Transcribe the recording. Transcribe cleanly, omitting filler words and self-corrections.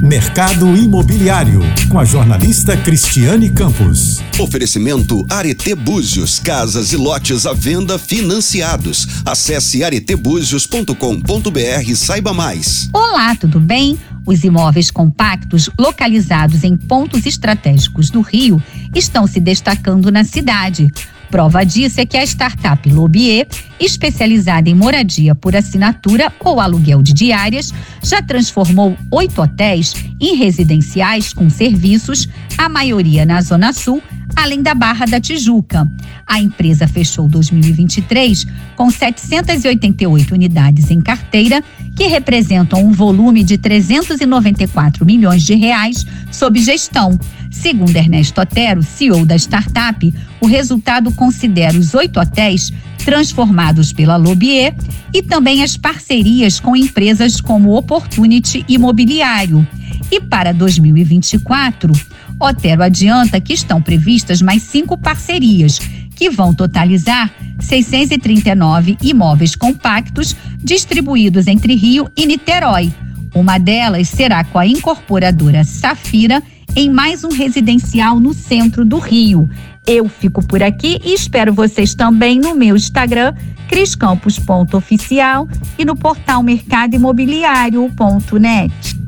Mercado Imobiliário, com a jornalista Cristiane Campos. Oferecimento Arete Búzios, casas e lotes à venda financiados. Acesse aretebuzios.com.br e saiba mais. Olá, tudo bem? Os imóveis compactos localizados em pontos estratégicos do Rio estão se destacando na cidade. Prova disso é que a startup Lobier, especializada em moradia por assinatura ou aluguel de diárias, já transformou 8 hotéis em residenciais com serviços, a maioria na Zona Sul, além da Barra da Tijuca. A empresa fechou 2023 com 788 unidades em carteira, que representam um volume de 394 milhões de reais sob gestão. Segundo Ernesto Otero, CEO da startup, o resultado considera os 8 hotéis transformados pela Lobier e também as parcerias com empresas como Opportunity Imobiliário. E para 2024, Otero adianta que estão previstas mais 5 parcerias, que vão totalizar 639 imóveis compactos distribuídos entre Rio e Niterói. Uma delas será com a incorporadora Safira, em mais um residencial no centro do Rio. Eu fico por aqui e espero vocês também no meu Instagram, criscampos.oficial, e no portal mercadoimobiliario.net.